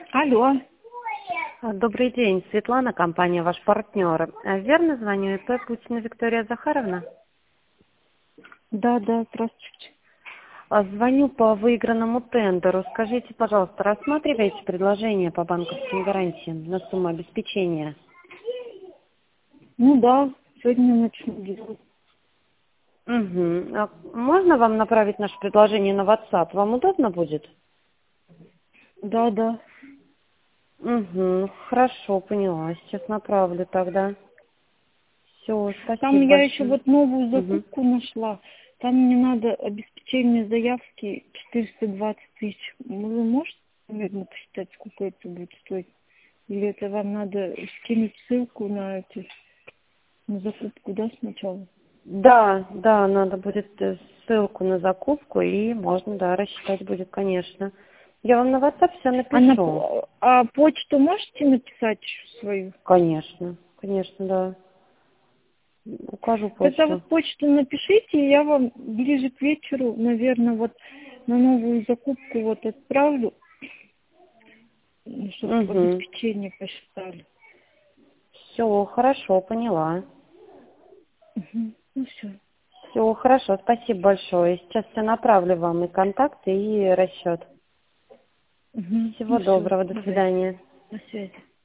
Алло. Добрый день, Светлана, компания «Ваш партнер». Верно звоню, ИП Путина Виктория Захаровна? Да, здравствуйте. Звоню по выигранному тендеру. Скажите, пожалуйста, рассматриваете предложение по банковским гарантиям на сумму обеспечения? Ну да, сегодня начну делать. Угу. Можно вам направить наше предложение на WhatsApp? Вам удобно будет? Да. Угу. Хорошо, поняла. Сейчас направлю тогда. Все, Там спасибо я еще большое. вот новую Угу. закупку нашла. Там мне надо обеспечение заявки 420 тысяч. Вы можете примерно посчитать, сколько это будет стоить? Или это вам надо скинуть ссылку на закупку, да, сначала? Да, надо будет ссылку на закупку, и можно, да, рассчитать будет, конечно. Я вам на WhatsApp все напишу. А почту можете написать свою? Конечно, да. Укажу Тогда почту. вот почту напишите, и я вам ближе к вечеру, наверное, вот на новую закупку вот отправлю, чтобы Угу. обеспечение посчитали. Все, хорошо, поняла. Мгм. Ну все. Все, хорошо, спасибо большое. Сейчас все направлю вам и контакты, и расчет. Ну Всего все, доброго, до давайте. свидания. На связи.